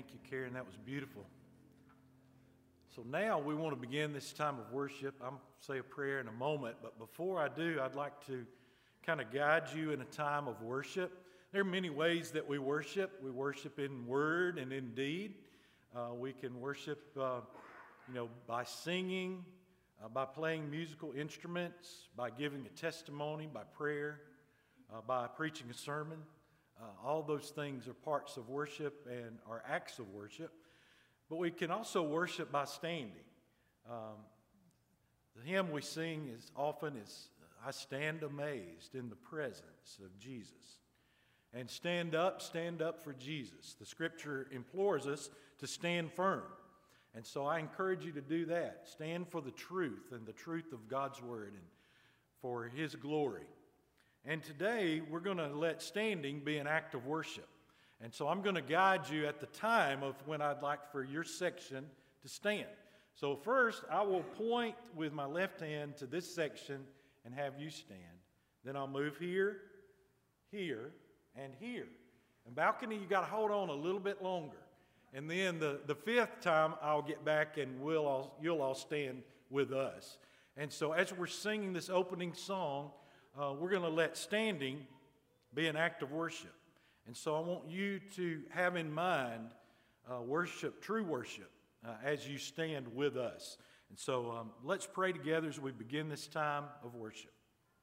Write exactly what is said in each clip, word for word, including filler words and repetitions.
Thank you, Karen. That was beautiful. So now we want to begin this time of worship. I'm going to say a prayer in a moment, but before I do, I'd like to kind of guide you in a time of worship. There are many ways that we worship. We worship in word and in deed. Uh, we can worship, uh, you know, by singing, uh, by playing musical instruments, by giving a testimony, by prayer, uh, by preaching a sermon. Uh, all those things are parts of worship and are acts of worship. But we can also worship by standing. Um, the hymn we sing is often is, I stand amazed in the presence of Jesus. And stand up, stand up for Jesus. The scripture implores us to stand firm. And so I encourage you to do that. Stand for the truth and the truth of God's word and for His glory. And today we're going to let standing be an act of worship. And so I'm going to guide you at the time of when I'd like for your section to stand. So first, I will point with my left hand to this section and have you stand. Then I'll move here, here, and here. And balcony, you got to hold on a little bit longer. And then the, the fifth time, I'll get back and we'll all, you'll all stand with us. And so as we're singing this opening song, uh, we're going to let standing be an act of worship. And so I want you to have in mind uh, worship, true worship, uh, as you stand with us. And so um, let's pray together as we begin this time of worship.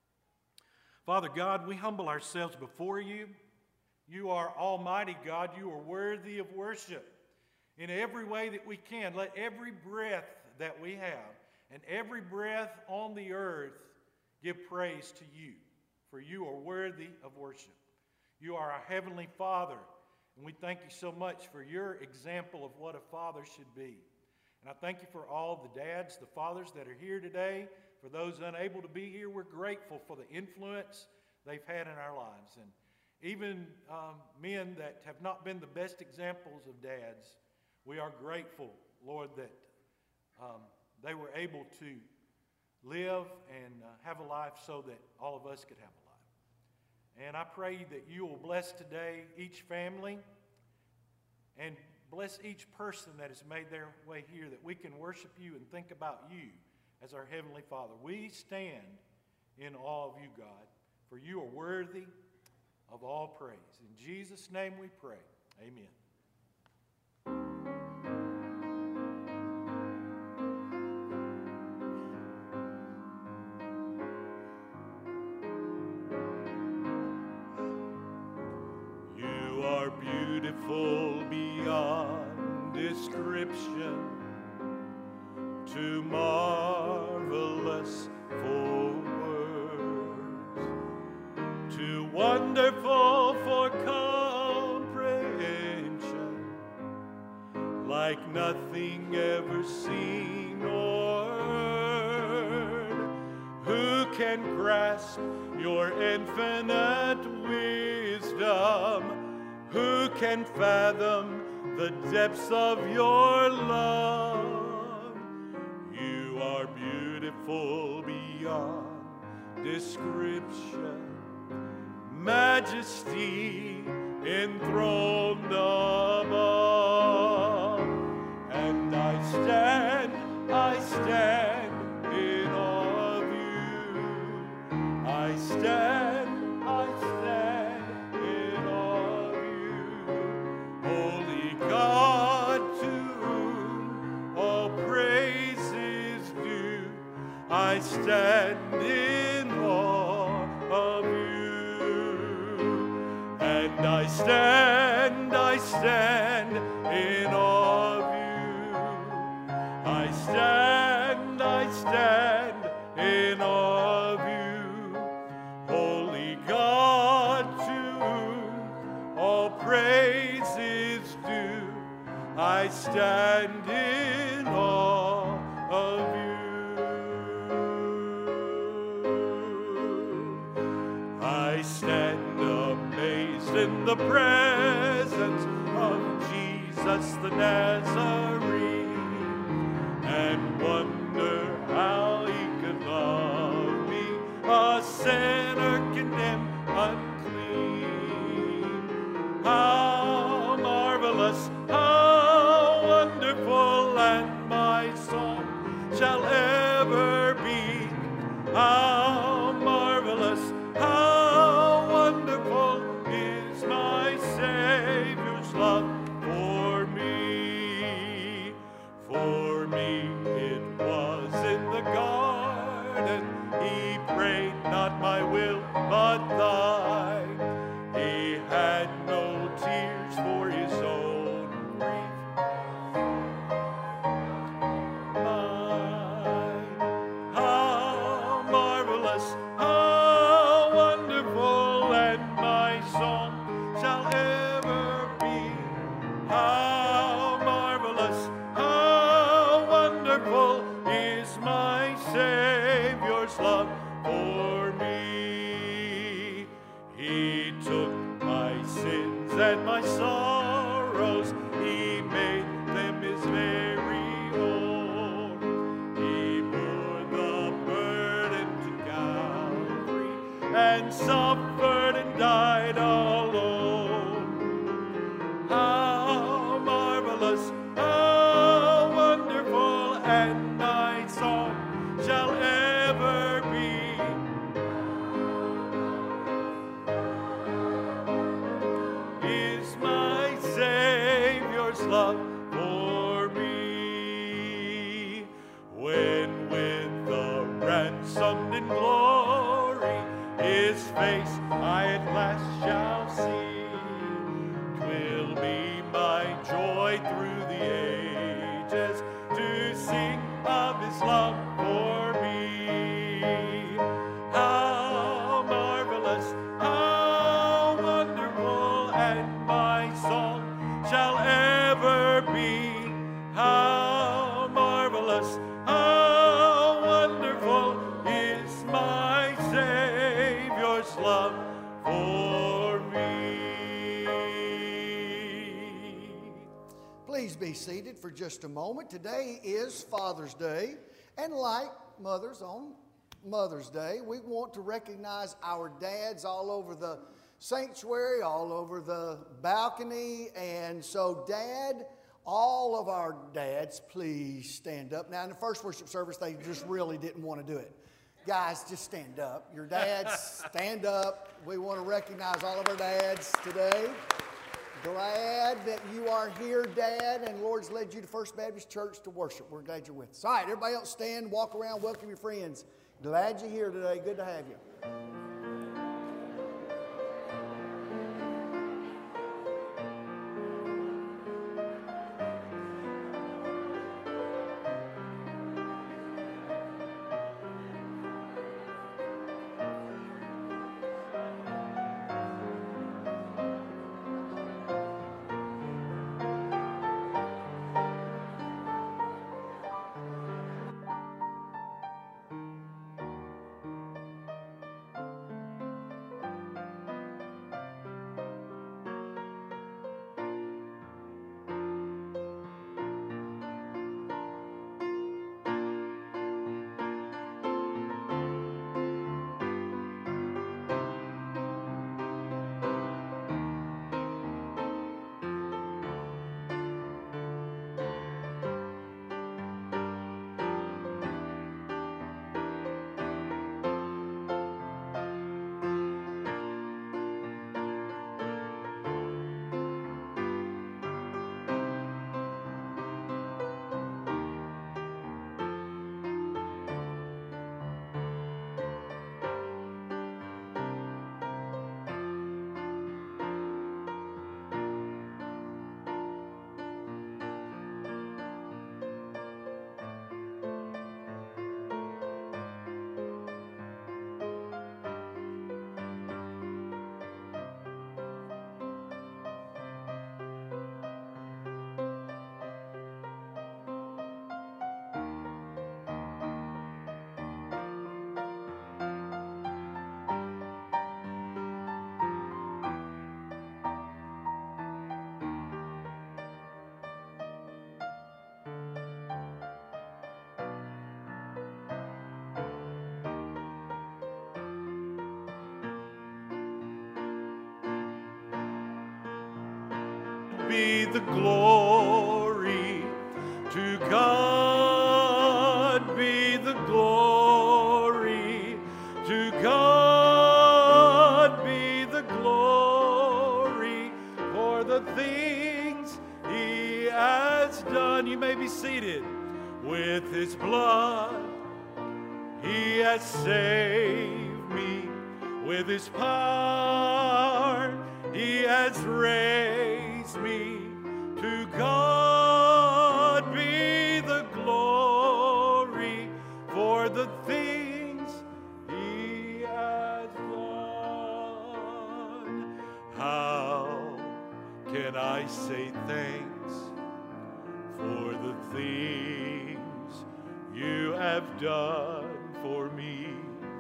Father God, we humble ourselves before you. You are Almighty God. You are worthy of worship in every way that we can. Let every breath that we have and every breath on the earth give praise to you, for you are worthy of worship. You are our Heavenly Father, and we thank you so much for your example of what a father should be. And I thank you for all the dads, the fathers that are here today. For those unable to be here, we're grateful for the influence they've had in our lives. And even um, men that have not been the best examples of dads, we are grateful, Lord, that um, they were able to live and uh, have a life so that all of us could have a life. And I pray that you will bless today each family and bless each person that has made their way here, that we can worship you and think about you as our Heavenly Father. We stand in awe of you, God, for you are worthy of all praise. In Jesus' name we pray. Amen. Beautiful beyond description, too marvelous for words, too wonderful for comprehension, like nothing ever seen or heard. Who can grasp your infinite wisdom? Who can fathom the depths of your love? You are beautiful beyond description, majesty enthroned above. And I stand, I stand in awe of you. I stand, I stand. I stand in awe of you, and I stand, I stand in awe of you. I stand, I stand in awe of you, holy God, to whom all praise is due. I stand in awe of you. I stand amazed in the presence of Jesus the Nazarene, and wonder how he could love me, a sinner condemned unclean. How marvelous, how shall ever be. How marvelous, how wonderful is my Savior's love for me. For me it was in the garden, he prayed, not my will, but thine. He had no tears for his own grief. Mine. How marvelous, how wonderful, and my song shall ever be. How marvelous, how wonderful is my Savior's love for me. He took my sins and my sorrows, he made them his very own. He bore the burden to Calvary and suffered and died alone. How marvelous, how wonderful, and my song shall ever be. Is my Savior's love for me. When with the ransomed in glory his face I at last shall see, 'twill be my joy through the ages to sing of his love for me. How marvelous, how wonderful, and my song shall ever be. How marvelous, how wonderful is my Savior's love for me. Please be seated for just a moment. Today is Father's Day, and like mothers on Mother's Day, we want to recognize our dads all over the sanctuary, all over the balcony. And so, Dad, all of our dads, please stand up. Now, in the first worship service, they just really didn't want to do it. Guys, just stand up. Your dads, stand up. We want to recognize all of our dads today. Glad that you are here, Dad, and Lord's led you to First Baptist Church to worship. We're glad you're with us. All right, everybody else stand, walk around, welcome your friends. Glad you're here today. Good to have you. Be the glory to God, the glory. To God be the glory for the things He has done. You may be seated. With His blood He has saved me. With His power He has raised me. To God be the glory for the things He has done. How can I say thanks for the things You have done for me?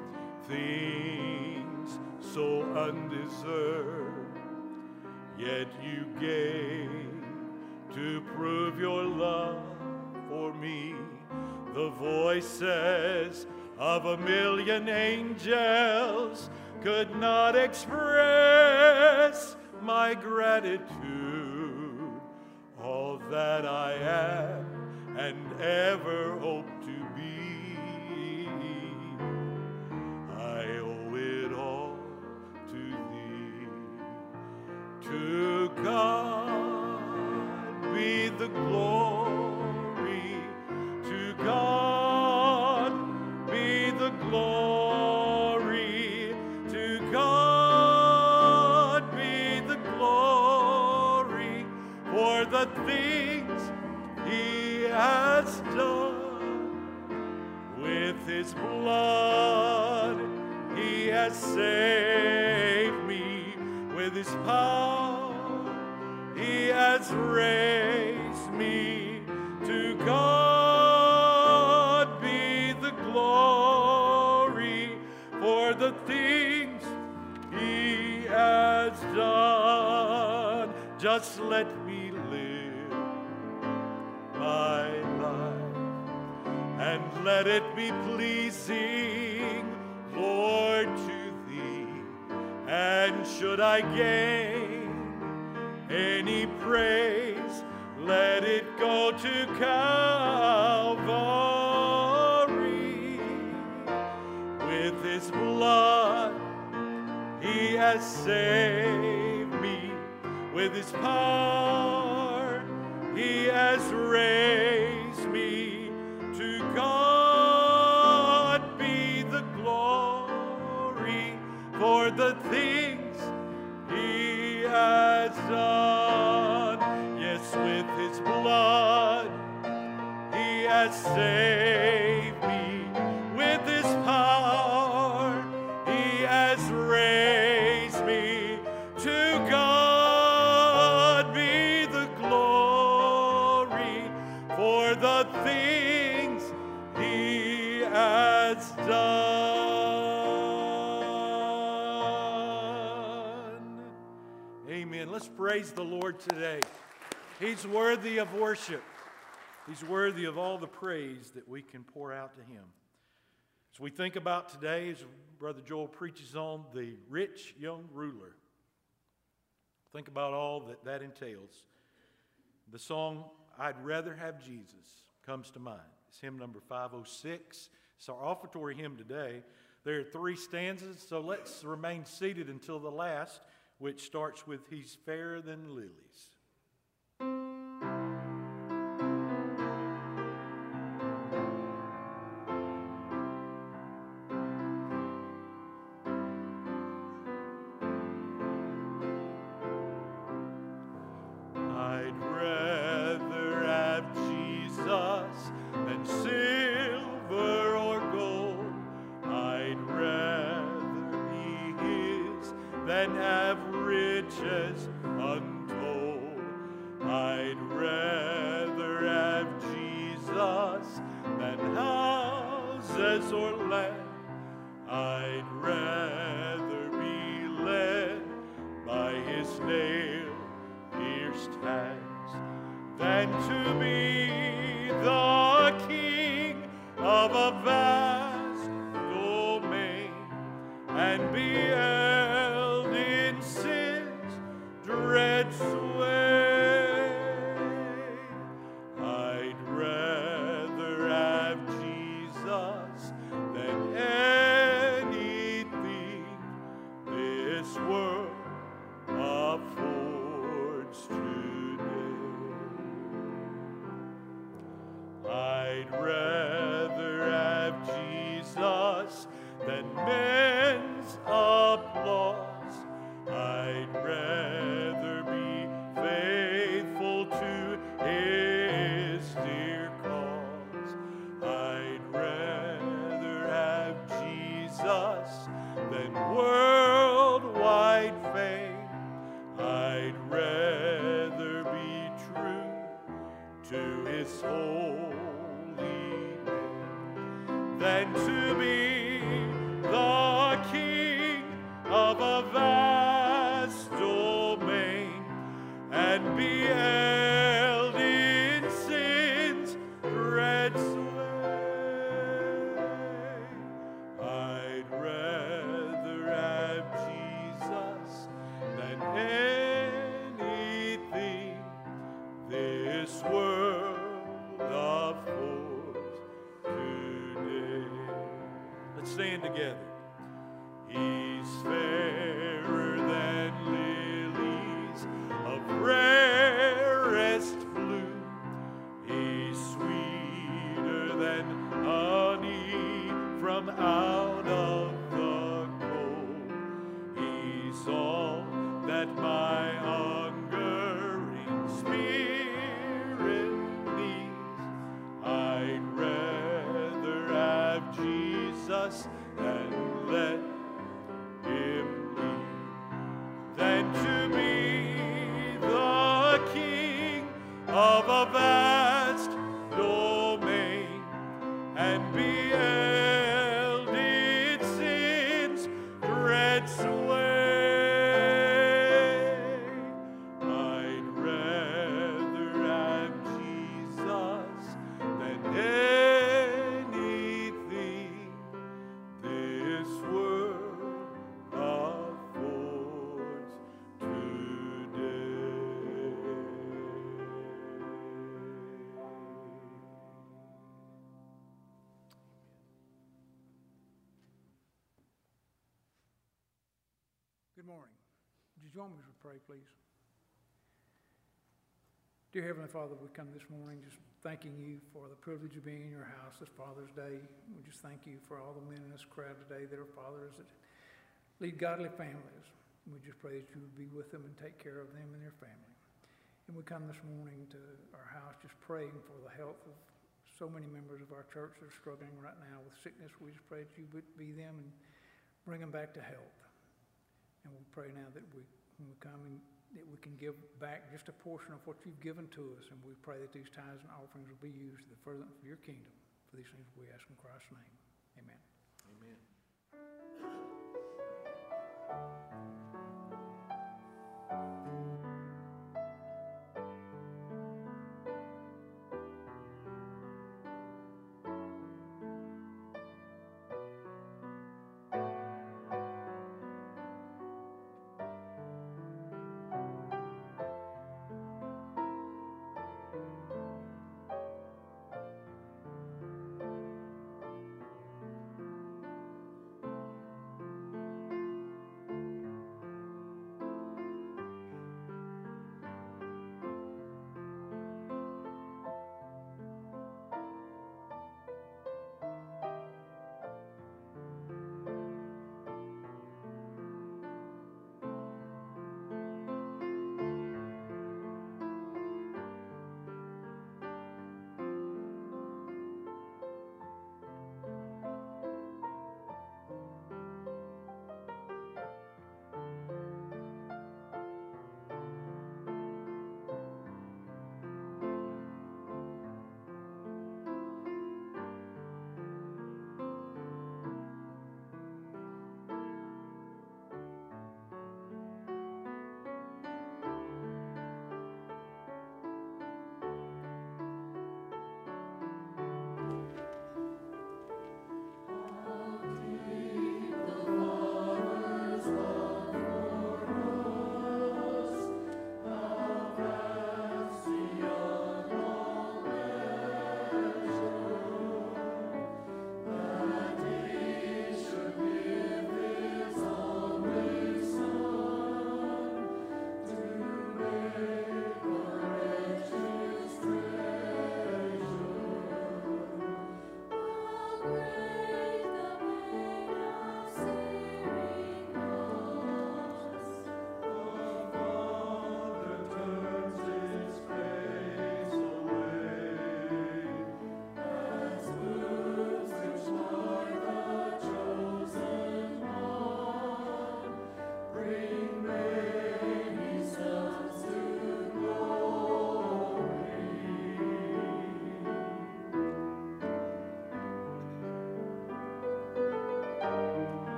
Things so undeserved, yet You gave to prove Your love for me. The voices of a million angels could not express my gratitude. All that I am and ever hope to be, I owe it all to Thee. To God be the glory. To God be the glory. To God be the glory for the things He has done. With His blood He has saved me. With His power He has raised me. To God be the glory for the things He has done. Just let me live my life and let it be pleasing, Lord, to Thee. And should I gain any praise, let it go to Calvary. With His blood He has saved me. With His power He has raised me. To God be the glory for the things He has done. Yes, with His blood He has saved me. With His power He has raised me. To God be the glory for the things He has done. Amen. Let's praise the Lord today. He's worthy of worship. He's worthy of all the praise that we can pour out to Him. As we think about today, as Brother Joel preaches on the rich young ruler, think about all that that entails. The song, I'd Rather Have Jesus, comes to mind. It's hymn number five oh six. It's our offertory hymn today. There are three stanzas, so let's remain seated until the last, which starts with He's Fairer Than Lilies. I'd rather have Jesus than silver or gold. I'd rather be His than have riches untold. I'd rather have Jesus than houses or land. I'd rather be led by His nail-pierced hands than to be the king of a vast domain and be held in sin's dread sway. I'd rather have Jesus I'd rather have Jesus than men's applause. I'd rather be faithful to his dear cause. I'd rather have Jesus than worldwide fame. I'd rather be true to his holy name than to be the king of a vast domain and be held in sin's dread sway. I'd rather have Jesus than anything this world affords today. Let's stand together. He's fairer than lilies of rarest bloom. He's sweeter than honey from out of the comb. He's all that my hungering spirit needs. I'd rather have Jesus and let him lead than to be the king of a vast domain and be held in sin's dread sway. I'd rather have Jesus than anything this world affords today. Good morning. Would you join me as we pray, please? Dear Heavenly Father, we come this morning just thanking you for the privilege of being in your house this Father's Day. We just thank you for all the men in this crowd today that are fathers that lead godly families. We just pray that you would be with them and take care of them and their family. And we come this morning to our house just praying for the health of so many members of our church that are struggling right now with sickness. We just pray that you would be them and bring them back to health. And we pray now that we, when we come, and that we can give back just a portion of what you've given to us. And we pray that these tithes and offerings will be used to the furtherance of your kingdom. For these things we ask in Christ's name. Amen. Amen.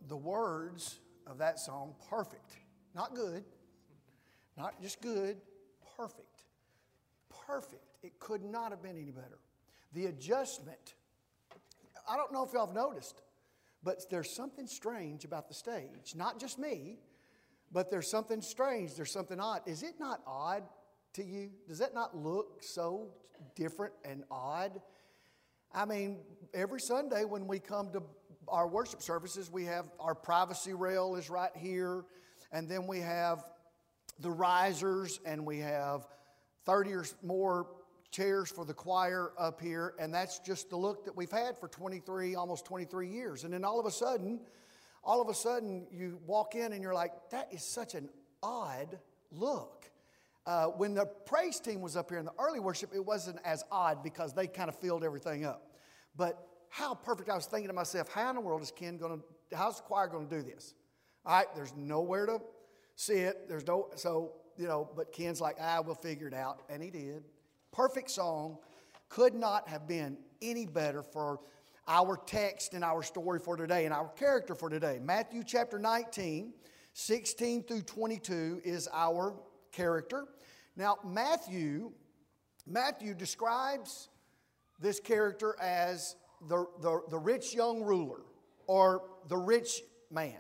the words of that song, perfect. Not good, not just good, perfect. Perfect. It could not have been any better. The adjustment, I don't know if y'all have noticed, but there's something strange about the stage. Not just me, but there's something strange, there's something odd. Is it not odd to you? Does that not look so different and odd? I mean, every Sunday when we come to our worship services, we have our privacy rail is right here, and then we have the risers, and we have thirty or more chairs for the choir up here, and that's just the look that we've had for twenty-three, almost twenty-three years. And then all of a sudden, all of a sudden, you walk in and you're like, that is such an odd look. Uh, when the praise team was up here in the early worship, it wasn't as odd because they kind of filled everything up. But how perfect, I was thinking to myself, how in the world is Ken going to, how's the choir going to do this? All right, there's nowhere to sit. There's no, so, you know, but Ken's like, ah, we'll figure it out. And he did. Perfect song. Could not have been any better for our text and our story for today and our character for today. Matthew chapter nineteen, sixteen through twenty-two is our character. Now, Matthew, Matthew describes this character as the, the, the rich young ruler or the rich man.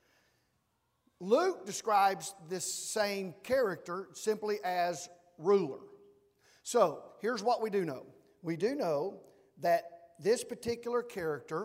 Luke describes this same character simply as ruler. So, here's what we do know. We do know that this particular character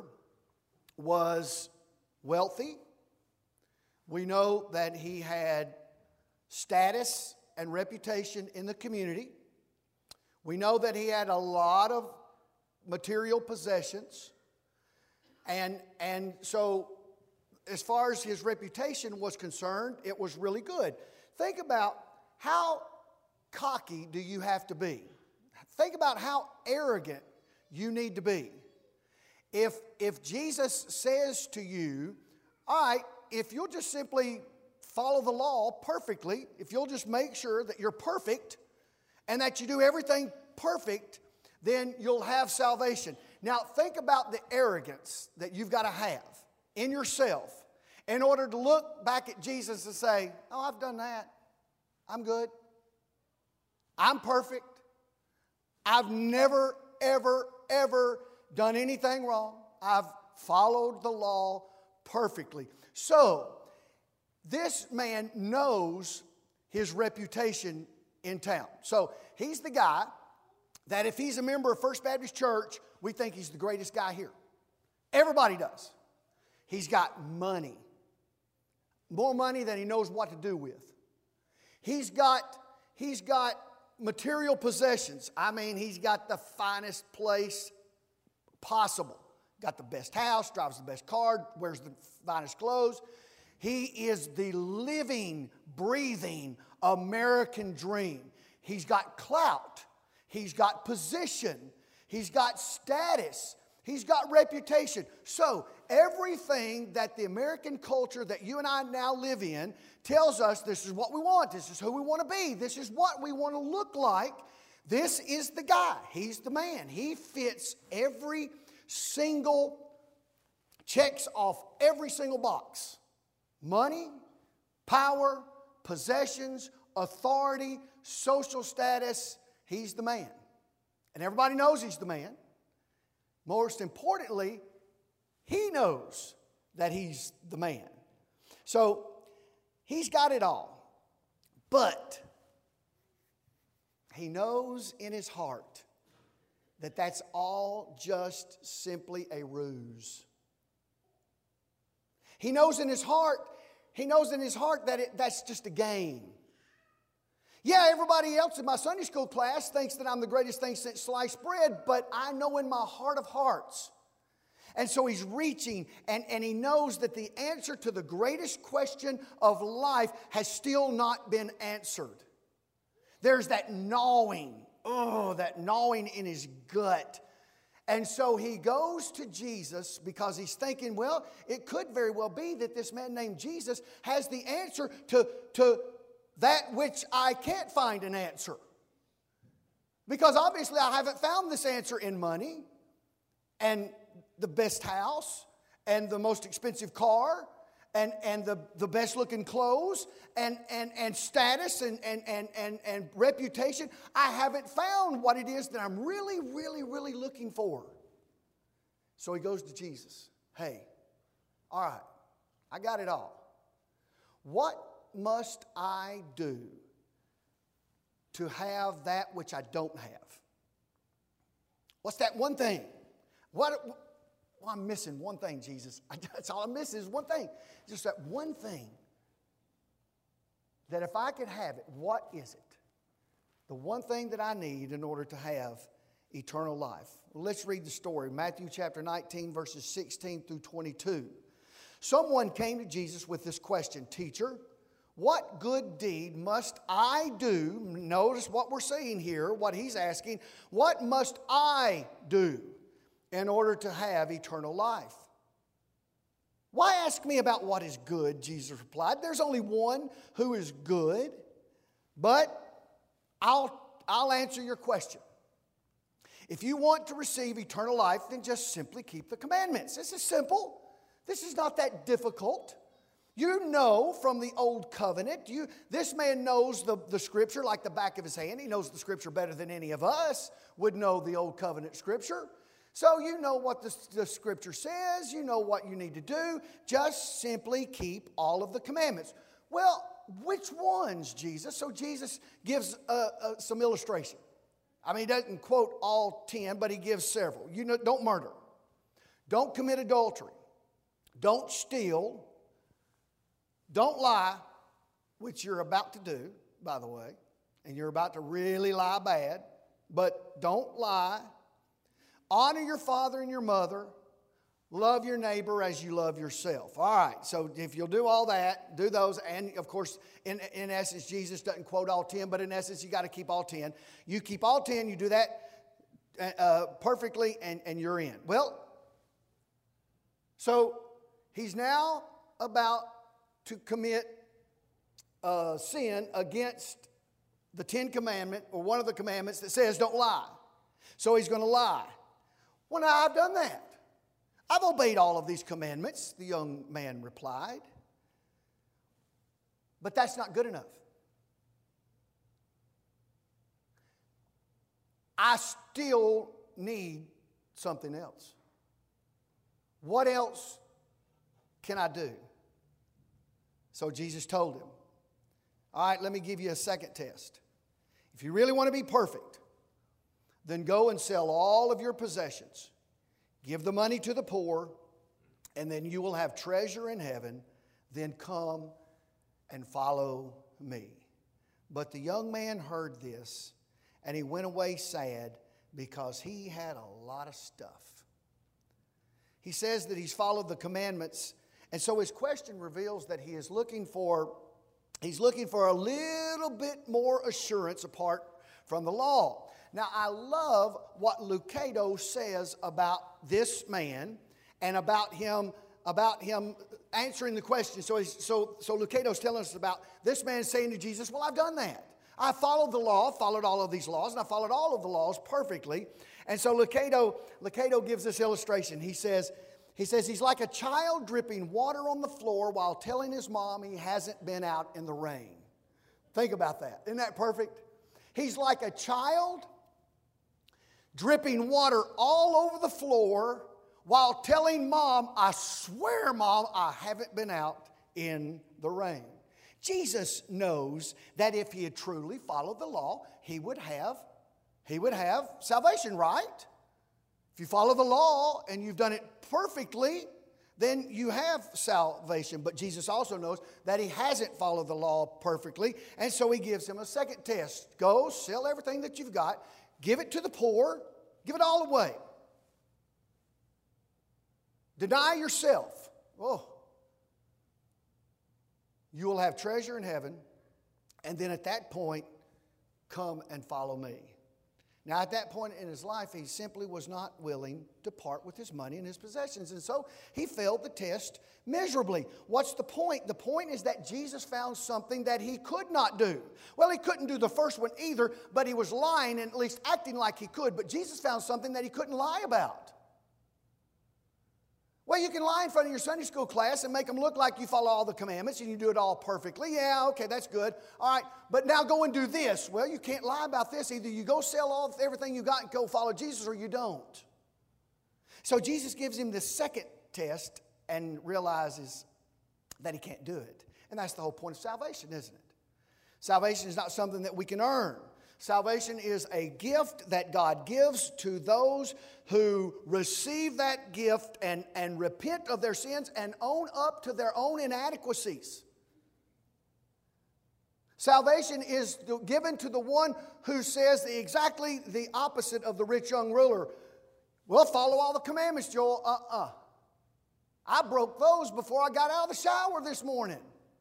was wealthy. We know that he had status and reputation in the community. We know that he had a lot of material possessions. And, and so, as far as his reputation was concerned, it was really good. Think about how cocky do you have to be? Think about how arrogant you need to be. If, if Jesus says to you, all right, if you'll just simply follow the law perfectly, if you'll just make sure that you're perfect and that you do everything perfect, then you'll have salvation. Now, think about the arrogance that you've got to have in yourself in order to look back at Jesus and say, oh, I've done that. I'm good. I'm perfect. I've never, ever, ever done anything wrong. I've followed the law perfectly. So, this man knows his reputation in town. So, he's the guy that if he's a member of First Baptist Church, we think he's the greatest guy here. Everybody does. He's got money. More money than he knows what to do with. He's got, he's got material possessions. I mean, he's got the finest place possible. Got the best house, drives the best car, wears the finest clothes. He is the living, breathing American dream. He's got clout. He's got position. He's got status. He's got reputation. So, everything that the American culture that you and I now live in tells us this is what we want. This is who we want to be. This is what we want to look like. This is the guy. He's the man. He fits every single, checks off every single box. Money, power, possessions, authority, social status. He's the man. And everybody knows he's the man. Most importantly, he knows that he's the man. So, he's got it all. But he knows in his heart that that's all just simply a ruse. He knows in his heart, he knows in his heart that it, that's just a game. Yeah, everybody else in my Sunday school class thinks that I'm the greatest thing since sliced bread, but I know in my heart of hearts. And so he's reaching, and, and he knows that the answer to the greatest question of life has still not been answered. There's that gnawing, oh, that gnawing in his gut. And so he goes to Jesus because he's thinking, well, it could very well be that this man named Jesus has the answer to, to that which I can't find an answer. Because obviously I haven't found this answer in money and the best house and the most expensive car and, and the, the best looking clothes and, and, and status and, and, and, and, and reputation. I haven't found what it is that I'm really, really, really looking for. So he goes to Jesus. Hey, all right, I got it all. What must I do to have that which I don't have? What's that one thing? What? Well, I'm missing one thing, Jesus. That's all I'm missing is one thing. Just that one thing. That if I could have it, what is it? The one thing that I need in order to have eternal life. Well, let's read the story. Matthew chapter nineteen, verses sixteen through twenty-two. Someone came to Jesus with this question, Teacher, what good deed must I do? Notice what we're saying here, what he's asking. What must I do in order to have eternal life? Why ask me about what is good? Jesus replied. There's only one who is good, but I'll, I'll answer your question. If you want to receive eternal life, then just simply keep the commandments. This is simple. This is not that difficult. You know from the old covenant, you, this man knows the, the scripture like the back of his hand. He knows the scripture better than any of us would know the old covenant scripture. So you know what the, the scripture says. You know what you need to do. Just simply keep all of the commandments. Well, which ones, Jesus? So Jesus gives uh, uh, some illustration. I mean, he doesn't quote all ten, but he gives several. You know, don't murder. Don't commit adultery. Don't steal. Don't lie, which you're about to do, by the way. And you're about to really lie bad. But don't lie. Honor your father and your mother. Love your neighbor as you love yourself. All right, so if you'll do all that, do those. And, of course, in, in essence, Jesus doesn't quote all ten, but in essence, you got to keep all ten. You keep all ten, you do that uh, perfectly, and, and you're in. Well, so he's now about to commit uh, sin against the Ten Commandment, or one of the commandments that says don't lie. So he's going to lie. Well, now I've done that. I've obeyed all of these commandments, the young man replied. But that's not good enough. I still need something else. What else can I do? So Jesus told him, all right, let me give you a second test. If you really want to be perfect, then go and sell all of your possessions. Give the money to the poor, and then you will have treasure in heaven. Then come and follow me. But the young man heard this, and he went away sad because he had a lot of stuff. He says that he's followed the commandments, and so his question reveals that he is looking for, he's looking for a little bit more assurance apart from the law. Now, I love what Lucado says about this man and about him, about him answering the question. So, he's, so, so Lucado's telling us about this man saying to Jesus, well, I've done that. I followed the law, followed all of these laws, and I followed all of the laws perfectly. And so Lucado, Lucado gives this illustration. He says, he says he's like a child dripping water on the floor while telling his mom he hasn't been out in the rain. Think about that. Isn't that perfect? He's like a child dripping water all over the floor while telling mom, I swear, mom, I haven't been out in the rain. Jesus knows that if he had truly followed the law, he would have, he would have salvation, right? If you follow the law and you've done it perfectly, then you have salvation. But Jesus also knows that he hasn't followed the law perfectly, and so he gives him a second test. Go, sell everything that you've got, give it to the poor, give it all away. Deny yourself. Oh. You will have treasure in heaven, and then at that point, come and follow me. Now, at that point in his life, he simply was not willing to part with his money and his possessions, and so he failed the test miserably. What's the point? The point is that Jesus found something that he could not do. Well, he couldn't do the first one either, but he was lying and at least acting like he could. But Jesus found something that he couldn't lie about. Well, you can lie in front of your Sunday school class and make them look like you follow all the commandments and you do it all perfectly. Yeah, okay, that's good. All right, but now go and do this. Well, you can't lie about this. Either you go sell all everything you got and go follow Jesus, or you don't. So Jesus gives him the second test and realizes that he can't do it. And that's the whole point of salvation, isn't it? Salvation is not something that we can earn. Salvation is a gift that God gives to those who receive that gift and, and repent of their sins and own up to their own inadequacies. Salvation is given to the one who says exactly the opposite of the rich young ruler. Well, follow all the commandments, Joel. Uh-uh. I broke those before I got out of the shower this morning.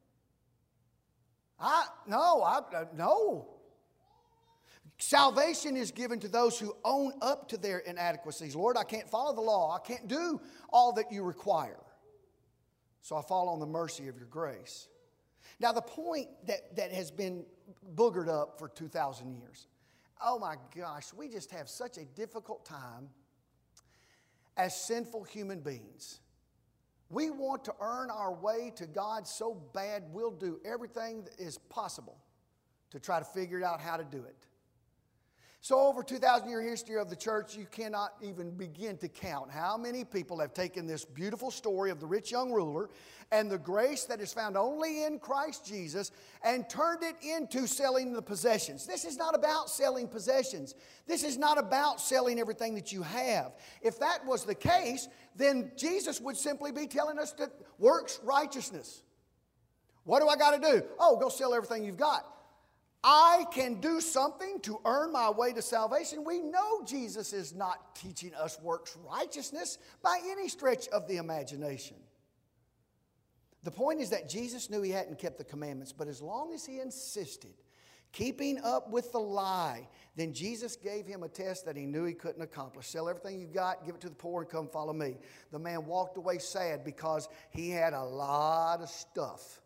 I, no, I, no. Salvation is given to those who own up to their inadequacies. Lord, I can't follow the law. I can't do all that you require. So I fall on the mercy of your grace. Now, the point that, that has been boogered up for two thousand years. Oh my gosh, we just have such a difficult time as sinful human beings. We want to earn our way to God so bad we'll do everything that is possible to try to figure out how to do it. So over two thousand year history of the church, you cannot even begin to count how many people have taken this beautiful story of the rich young ruler and the grace that is found only in Christ Jesus and turned it into selling the possessions. This is not about selling possessions. This is not about selling everything that you have. If that was the case, then Jesus would simply be telling us that works righteousness. What do I got to do? Oh, go sell everything you've got. I can do something to earn my way to salvation. We know Jesus is not teaching us works righteousness by any stretch of the imagination. The point is that Jesus knew he hadn't kept the commandments, but as long as he insisted, keeping up with the lie, then Jesus gave him a test that he knew he couldn't accomplish. Sell everything you got, give it to the poor, and come follow me. The man walked away sad because he had a lot of stuff.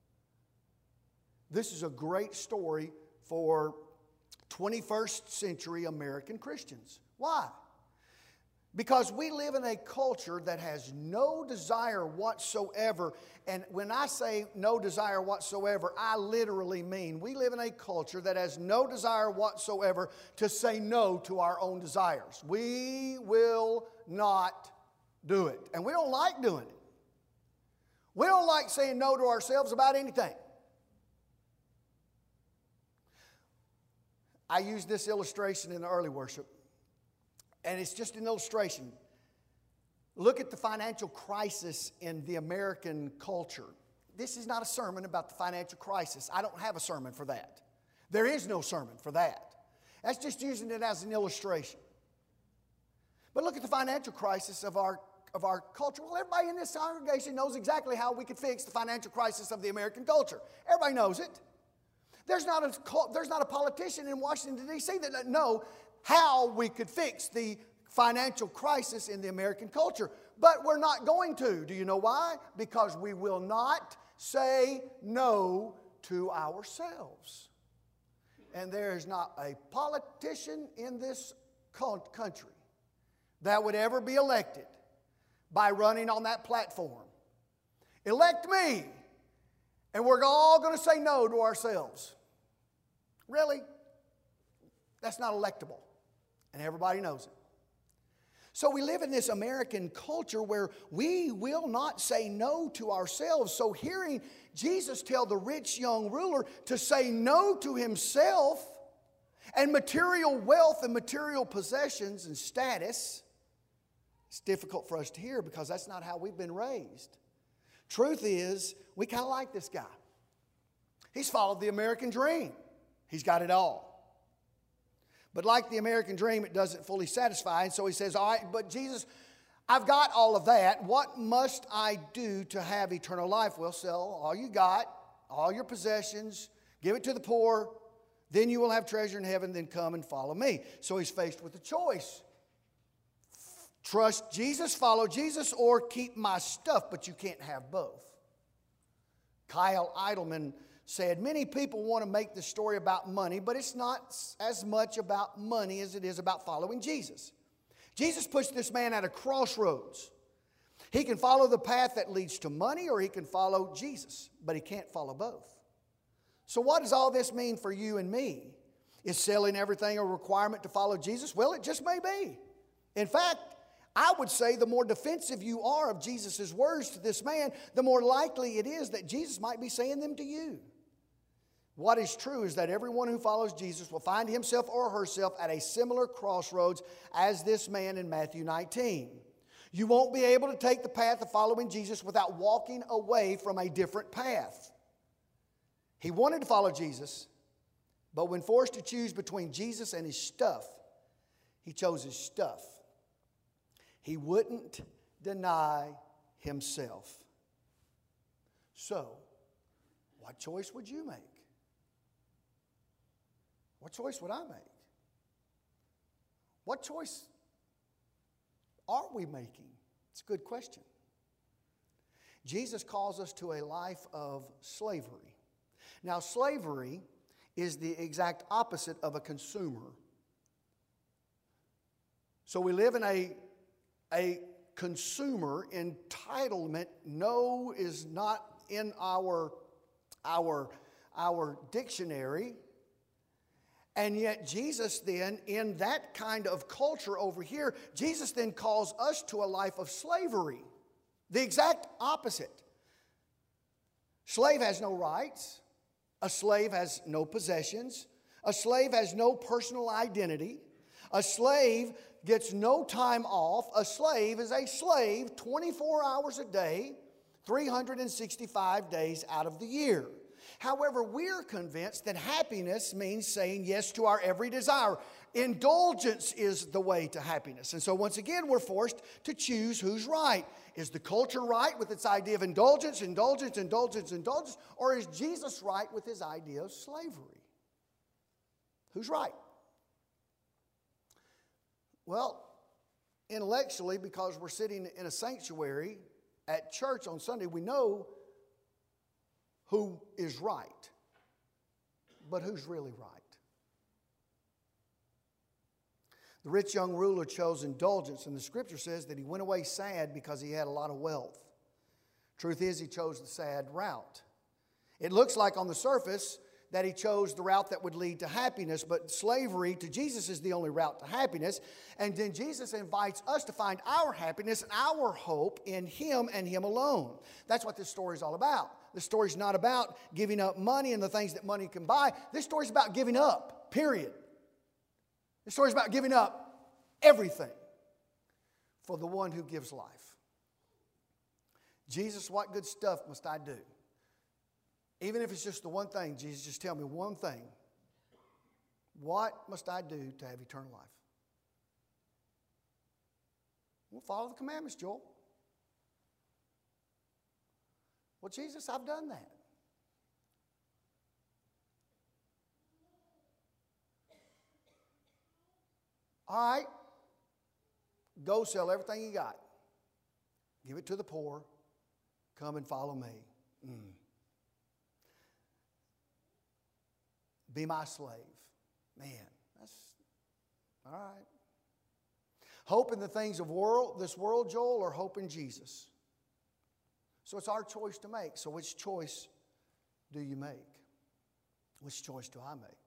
This is a great story for twenty-first century American Christians. Why? Because we live in a culture that has no desire whatsoever. And when I say no desire whatsoever, I literally mean we live in a culture that has no desire whatsoever to say no to our own desires. We will not do it. And we don't like doing it. We don't like saying no to ourselves about anything. I used this illustration in the early worship, and it's just an illustration. Look at the financial crisis in the American culture. This is not a sermon about the financial crisis. I don't have a sermon for that. There is no sermon for that. That's just using it as an illustration. But look at the financial crisis of our, of our culture. Well, everybody in this congregation knows exactly how we could fix the financial crisis of the American culture. Everybody knows it. There's not a, there's not a politician in Washington, D C that doesn't know how we could fix the financial crisis in the American culture. But we're not going to. Do you know why? Because we will not say no to ourselves. And there is not a politician in this country that would ever be elected by running on that platform. Elect me. And we're all going to say no to ourselves. Really? That's not electable. And everybody knows it. So we live in this American culture where we will not say no to ourselves. So hearing Jesus tell the rich young ruler to say no to himself and material wealth and material possessions and status, it's difficult for us to hear because that's not how we've been raised. Truth is, we kind of like this guy. He's followed the American dream. He's got it all. But like the American dream, it doesn't fully satisfy. And so he says, all right, but Jesus, I've got all of that. What must I do to have eternal life? Well, sell all you got, all your possessions, give it to the poor. Then you will have treasure in heaven. Then come and follow me. So he's faced with a choice. Trust Jesus, follow Jesus, or keep my stuff, but you can't have both. Kyle Idleman said, many people want to make this story about money, but it's not as much about money as it is about following Jesus. Jesus pushed this man at a crossroads. He can follow the path that leads to money, or he can follow Jesus, but he can't follow both. So what does all this mean for you and me? Is selling everything a requirement to follow Jesus? Well, it just may be. In fact, I would say the more defensive you are of Jesus' words to this man, the more likely it is that Jesus might be saying them to you. What is true is that everyone who follows Jesus will find himself or herself at a similar crossroads as this man in Matthew nineteen. You won't be able to take the path of following Jesus without walking away from a different path. He wanted to follow Jesus, but when forced to choose between Jesus and his stuff, he chose his stuff. He wouldn't deny himself. So, what choice would you make? What choice would I make? What choice are we making? It's a good question. Jesus calls us to a life of slavery. Now, slavery is the exact opposite of a consumer. So we live in a, a consumer entitlement. No is not in our, our, our dictionary. And yet Jesus then, in that kind of culture over here, Jesus then calls us to a life of slavery. The exact opposite. Slave has no rights. A slave has no possessions. A slave has no personal identity. A slave gets no time off. A slave is a slave twenty-four hours a day, three hundred sixty-five days out of the year. However, we're convinced that happiness means saying yes to our every desire. Indulgence is the way to happiness. And so once again, we're forced to choose who's right. Is the culture right with its idea of indulgence, indulgence, indulgence, indulgence? Or is Jesus right with his idea of slavery? Who's right? Well, intellectually, because we're sitting in a sanctuary at church on Sunday, we know who is right. But who's really right? The rich young ruler chose indulgence, and the scripture says that he went away sad because he had a lot of wealth. Truth is, he chose the sad route. It looks like on the surface that he chose the route that would lead to happiness, but slavery to Jesus is the only route to happiness. And then Jesus invites us to find our happiness and our hope in him and him alone. That's what this story is all about. This story is not about giving up money and the things that money can buy. This story is about giving up, period. This story is about giving up everything for the one who gives life. Jesus, what good stuff must I do? Even if it's just the one thing, Jesus, just tell me one thing. What must I do to have eternal life? Well, follow the commandments, Joel. Well, Jesus, I've done that. All right. Go sell everything you got. Give it to the poor. Come and follow me. Mm. Be my slave. Man, that's all right. Hope in the things of world, this world, Joel, or hope in Jesus? So it's our choice to make. So which choice do you make? Which choice do I make?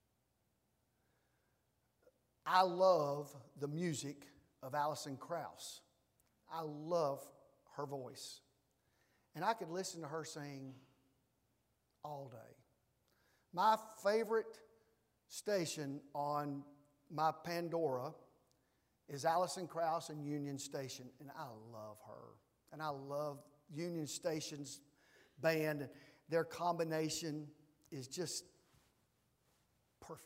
I love the music of Alison Krauss. I love her voice. And I could listen to her sing all day. My favorite station on my Pandora is Alison Krauss and Union Station, and I love her. And I love Union Station's band. Their combination is just perfect.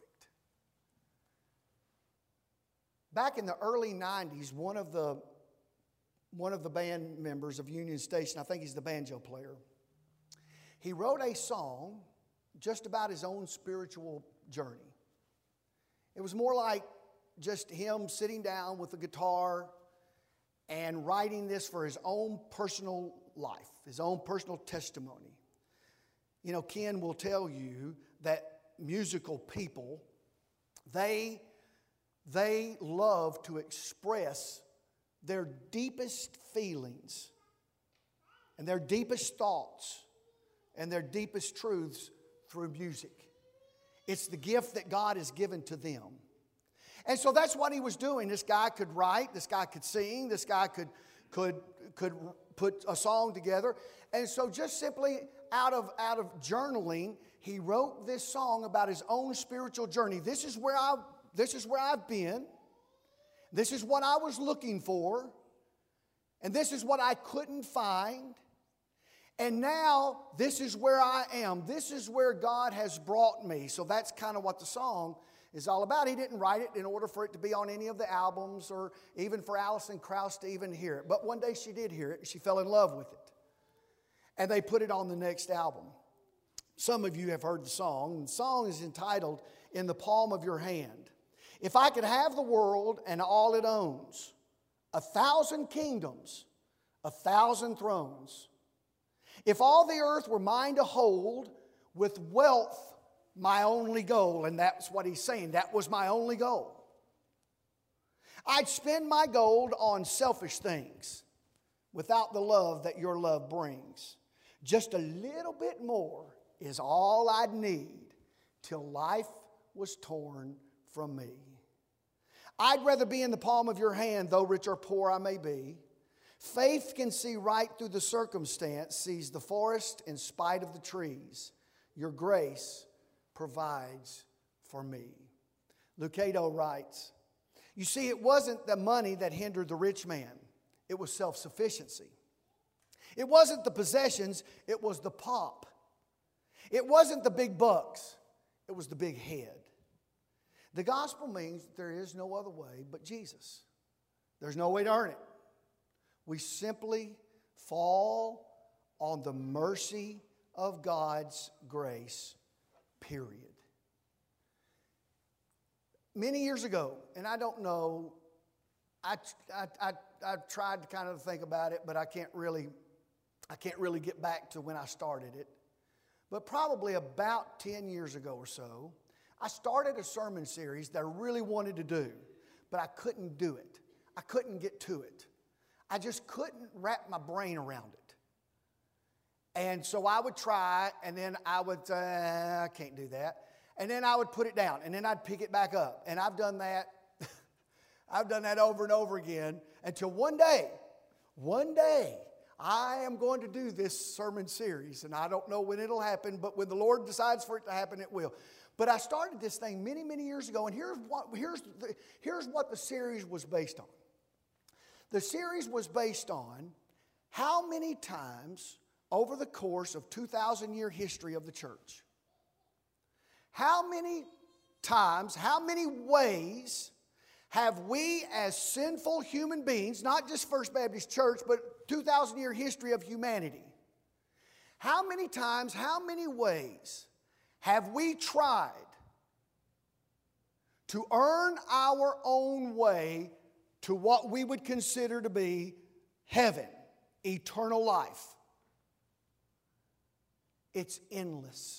Back in the early nineties, one of the, one of the band members of Union Station, I think he's the banjo player, he wrote a song just about his own spiritual journey. It was more like just him sitting down with a guitar and writing this for his own personal life, his own personal testimony. You know, Ken will tell you that musical people, they, they love to express their deepest feelings and their deepest thoughts and their deepest truths through music. It's the gift that God has given to them. And so that's what he was doing. This guy could write, this guy could sing, this guy could, could, could put a song together. And so just simply out of, out of journaling, he wrote this song about his own spiritual journey. This is where I, this is where I've been. This is what I was looking for. And this is what I couldn't find. And now this is where I am. This is where God has brought me. So that's kind of what the song is all about. He didn't write it in order for it to be on any of the albums or even for Alison Krauss to even hear it. But one day she did hear it and she fell in love with it. And they put it on the next album. Some of you have heard the song. And the song is entitled, In the Palm of Your Hand. If I could have the world and all it owns, a thousand kingdoms, a thousand thrones. If all the earth were mine to hold, with wealth my only goal. And that's what he's saying. That was my only goal. I'd spend my gold on selfish things without the love that your love brings. Just a little bit more is all I'd need till life was torn from me. I'd rather be in the palm of your hand, though rich or poor I may be. Faith can see right through the circumstance, sees the forest in spite of the trees. Your grace provides for me. Lucado writes, you see, it wasn't the money that hindered the rich man. It was self-sufficiency. It wasn't the possessions, it was the pomp. It wasn't the big bucks, it was the big head. The gospel means that there is no other way but Jesus. There's no way to earn it. We simply fall on the mercy of God's grace, period. Many years ago, and I don't know, I, I, I, I tried to kind of think about it, but I can't really, I can't really get back to when I started it. But probably about ten years ago or so, I started a sermon series that I really wanted to do, but I couldn't do it. I couldn't get to it. I just couldn't wrap my brain around it. And so I would try, and then I would, uh, I can't do that. And then I would put it down, and then I'd pick it back up. And I've done that. I've done that over and over again until one day, one day, I am going to do this sermon series. And I don't know when it'll happen, but when the Lord decides for it to happen, it will. But I started this thing many, many years ago, and here's what, here's the, here's what the series was based on. The series was based on how many times over the course of two thousand year history of the church, how many times, how many ways have we as sinful human beings, not just First Baptist Church, but two thousand year history of humanity, how many times, how many ways have we tried to earn our own way to what we would consider to be heaven, eternal life? It's endless.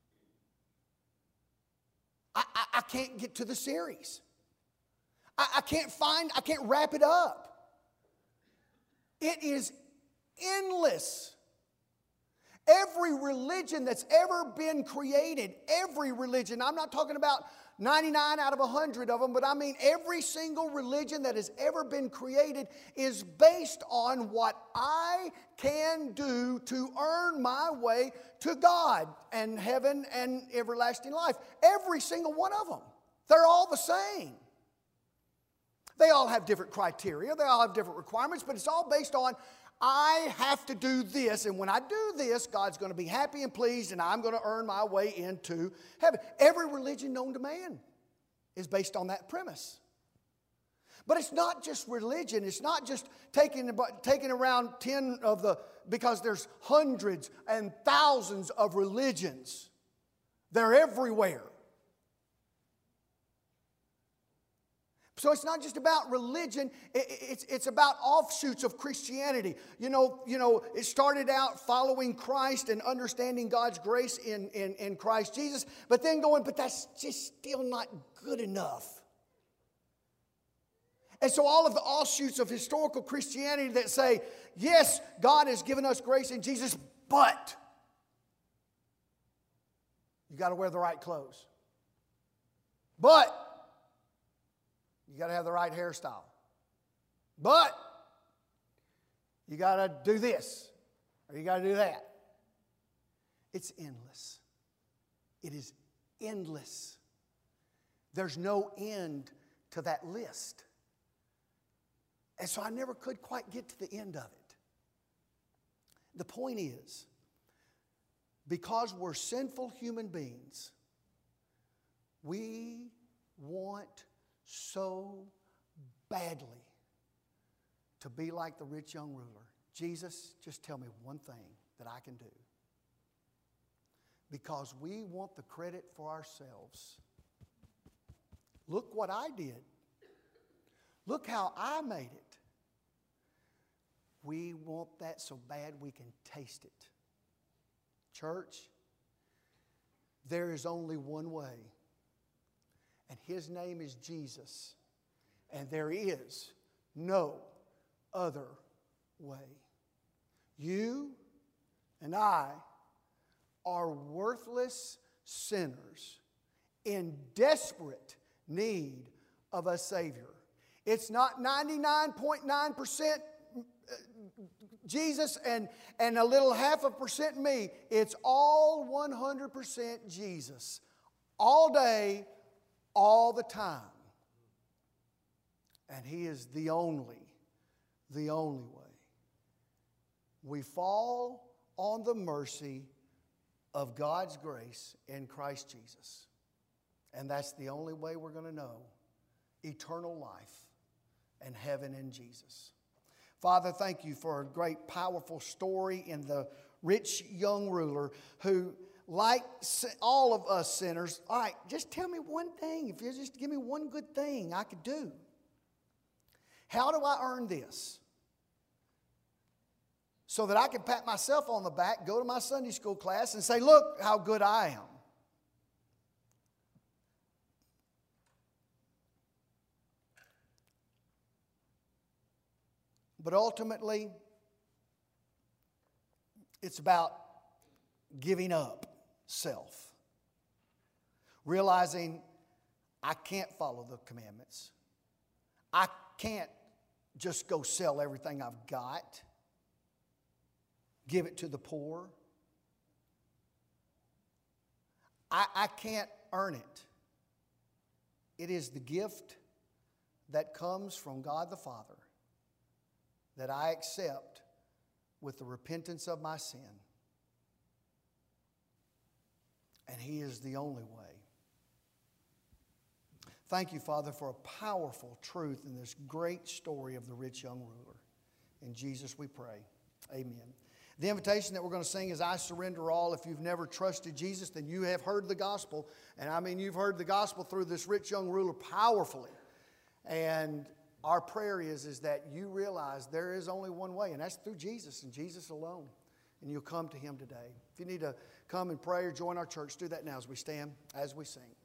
I, I, I can't get to the series. I, I can't find, I can't wrap it up. It is endless. Every religion that's ever been created, every religion, I'm not talking about ninety-nine out of one hundred of them, but I mean every single religion that has ever been created is based on what I can do to earn my way to God and heaven and everlasting life. Every single one of them. They're all the same. They all have different criteria. They all have different requirements, but it's all based on I have to do this, and when I do this, God's going to be happy and pleased, and I'm going to earn my way into heaven. Every religion known to man is based on that premise. But it's not just religion. It's not just taking, taking around ten of the, because there's hundreds and thousands of religions. They're everywhere. So it's not just about religion, it's, it's about offshoots of Christianity. You know, you know, it started out following Christ and understanding God's grace in, in, in Christ Jesus, but then going, but that's just still not good enough. And so all of the offshoots of historical Christianity that say, yes, God has given us grace in Jesus, but you got to wear the right clothes. But you got to have the right hairstyle. But you got to do this or you got to do that. It's endless. It is endless. There's no end to that list. And so I never could quite get to the end of it. The point is, because we're sinful human beings, we want so badly to be like the rich young ruler. Jesus, just tell me one thing that I can do. Because we want the credit for ourselves. Look what I did. Look how I made it. We want that so bad we can taste it. Church, there is only one way. And His name is Jesus. And there is no other way. You and I are worthless sinners in desperate need of a Savior. It's not ninety-nine point nine percent Jesus and, and a little half a percent me. It's all one hundred percent Jesus. All day, all the time. And He is the only, the only way. We fall on the mercy of God's grace in Christ Jesus. And that's the only way we're going to know eternal life and heaven in Jesus. Father, thank You for a great, powerful story in the rich young ruler who, like all of us sinners, all right, just tell me one thing. If you just give me one good thing I could do. How do I earn this? So that I can pat myself on the back, go to my Sunday school class and say, look how good I am. But ultimately, it's about giving up self. Realizing I can't follow the commandments. I can't just go sell everything I've got. Give it to the poor. I, I can't earn it. It is the gift that comes from God the Father that I accept with the repentance of my sin. And He is the only way. Thank You, Father, for a powerful truth in this great story of the rich young ruler. In Jesus we pray. Amen. The invitation that we're going to sing is I Surrender All. If you've never trusted Jesus, then you have heard the gospel. And I mean, you've heard the gospel through this rich young ruler powerfully. And our prayer is, is that you realize there is only one way, and that's through Jesus and Jesus alone. And you'll come to Him today. If you need to come and pray or join our church, do that now as we stand, as we sing.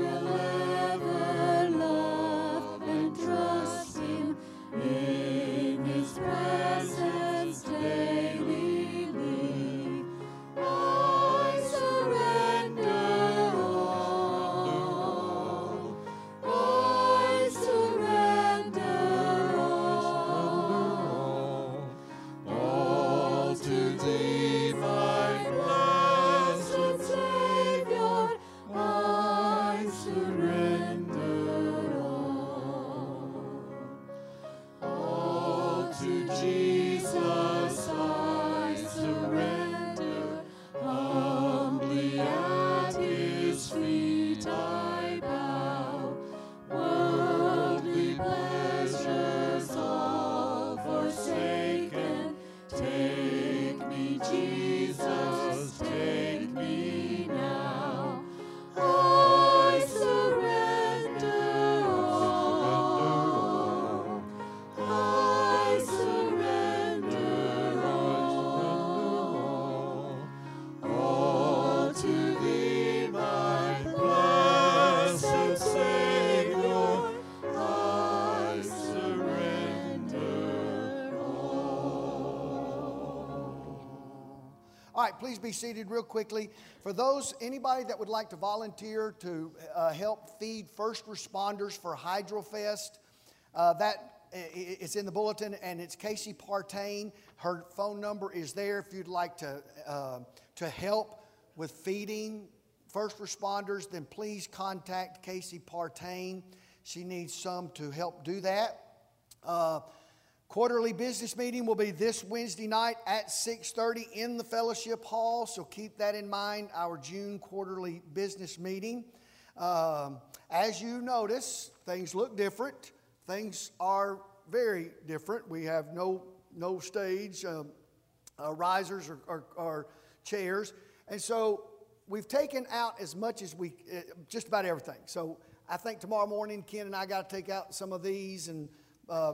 Yeah. All right, please be seated real quickly. For those, anybody that would like to volunteer to uh, help feed first responders for HydroFest, uh, that it's in the bulletin, and it's Casey Partain. Her phone number is there if you'd like to uh, to help with feeding first responders. Then please contact Casey Partain. She needs some to help do that. Uh, Quarterly business meeting will be this Wednesday night at six thirty in the fellowship hall, so keep that in mind, our June quarterly business meeting. Um, as you notice, things look different. Things are very different. We have no, no stage, uh, uh, risers or, or, or chairs. And so we've taken out as much as we, uh, just about everything. So I think tomorrow morning, Ken and I got to take out some of these and uh,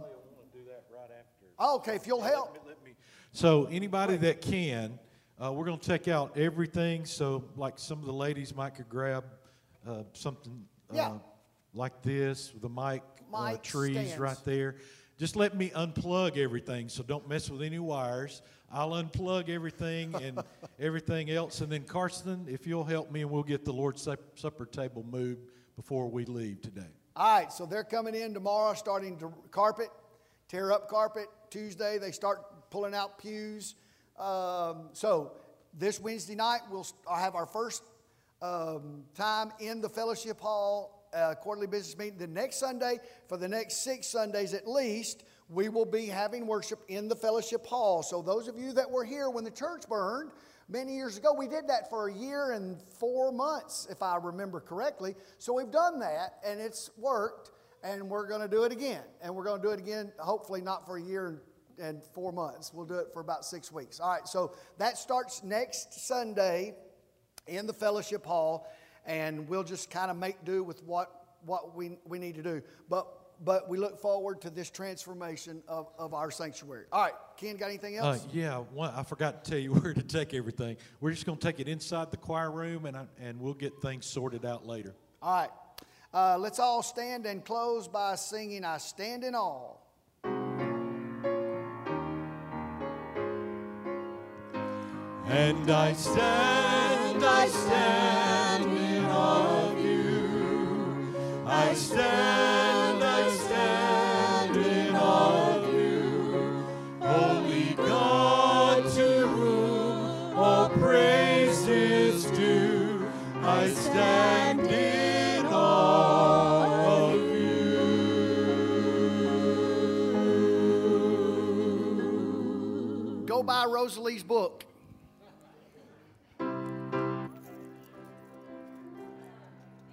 Oh, okay, if you'll help. Let me, let me. So anybody that can, uh, we're going to take out everything. So like some of the ladies might could grab uh, something uh, yeah. like this, the mic, uh, trees stands. right there. Just let me unplug everything, so don't mess with any wires. I'll unplug everything and everything else. And then Carson, if you'll help me, and we'll get the Lord's Supper table moved before we leave today. All right, so they're coming in tomorrow starting to carpet, tear up carpet. Tuesday, they start pulling out pews. Um, so this Wednesday night, we'll have our first um, time in the fellowship hall, uh, quarterly business meeting. The next Sunday, for the next six Sundays at least, we will be having worship in the fellowship hall. So those of you that were here when the church burned many years ago, we did that for a year and four months, if I remember correctly. So we've done that, and it's worked. And we're going to do it again. And we're going to do it again, hopefully not for a year and, and four months. We'll do it for about six weeks. All right, so that starts next Sunday in the fellowship hall. And we'll just kind of make do with what, what we, we need to do. But but we look forward to this transformation of, of our sanctuary. All right, Ken, got anything else? Uh, yeah, one, I forgot to tell you where to take everything. We're just going to take it inside the choir room, and, I, and we'll get things sorted out later. All right. Uh, let's all stand and close by singing, I Stand in Awe. And I stand, I stand in awe of you. I stand, I stand in awe of you. Holy God, to whom all praise is due. I stand in awe of you. Go buy Rosalie's book.